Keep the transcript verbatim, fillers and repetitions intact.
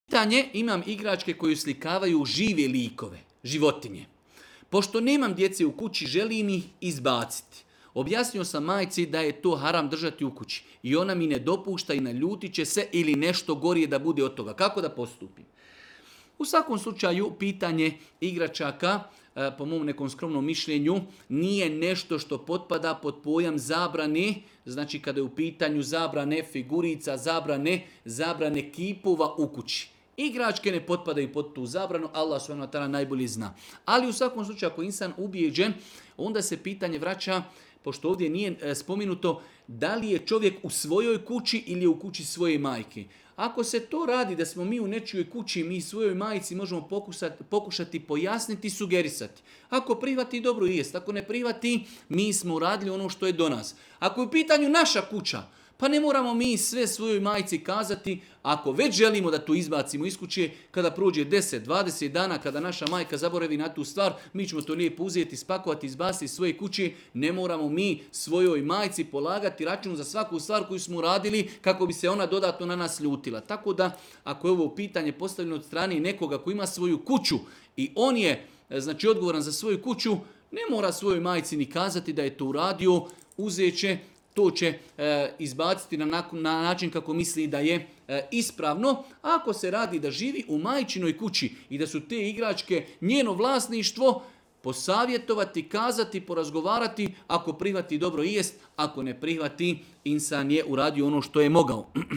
Pitanje, imam igračke koje slikavaju žive likove, životinje. Pošto nemam djece u kući, želim ih izbaciti. Objasnio sam majci da je to haram držati u kući i ona mi ne dopušta i naljutit će se ili nešto gorije da bude od toga. Kako da postupim? U svakom slučaju, pitanje igračaka, po mom nekom skromnom mišljenju, nije nešto što potpada pod pojam zabrane, znači kada je u pitanju zabrane figurica, zabrane, zabrane kipova u kući. Igračke ne potpadaju pod tu zabranu, Allah subhanahu wa ta'ala najbolje zna. Ali u svakom slučaju, ako je insan ubijeđen, onda se pitanje vraća, pošto ovdje nije spomenuto, da li je čovjek u svojoj kući ili je u kući svoje majke. Ako se to radi da smo mi u nečijoj kući, mi svojoj majci možemo pokušati, pokušati pojasniti i sugerisati. Ako prihvati, dobro jest. Ako ne prihvati, mi smo uradili ono što je do nas. Ako je u pitanju naša kuća, pa ne moramo mi sve svojoj majci kazati, ako već želimo da to izbacimo iz kuće, kada prođe deset dvadeset dana, kada naša majka zaboravi na tu stvar, mi ćemo to lijepo uzeti, spakovati, izbaciti iz svoje kuće, ne moramo mi svojoj majci polagati račun za svaku stvar koju smo uradili kako bi se ona dodatno na nas ljutila. Tako da, ako je ovo pitanje postavljeno od strane nekoga koji ima svoju kuću i on je znači odgovoran za svoju kuću, ne mora svojoj majci ni kazati da je to uradio, uzeće, to će e, izbaciti na, na način kako misli da je e, ispravno. Ako se radi da živi u majčinoj kući i da su te igračke njeno vlasništvo, posavjetovati, kazati, porazgovarati, ako prihvati dobro i jest, ako ne prihvati, insan je uradio ono što je mogao.